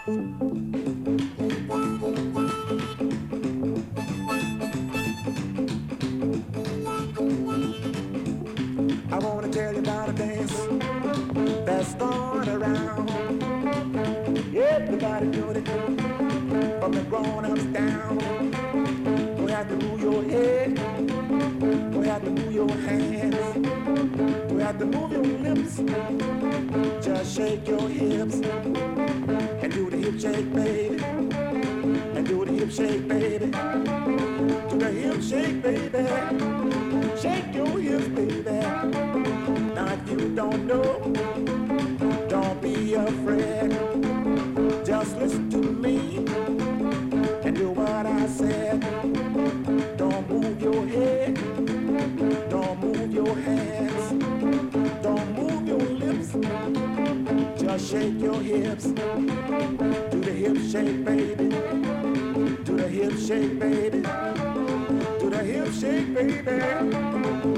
I wanna tell you about a dance that's going around. Everybody doing it, from the grown-ups down. You have to move your head, you have to move your hands, you have to move your lips. Just shake your hips and do the hip shake, baby. And do the hip shake, baby. Do the hip shake, baby. Shake your hips, baby. Now if you don't know, don't be afraid. Just listen to me and do what I said. Don't move your head, don't move your hands, don't move your lips. Just shake your hips. Do the hip shake, baby. Do the hip shake, baby. Do the hip shake, baby.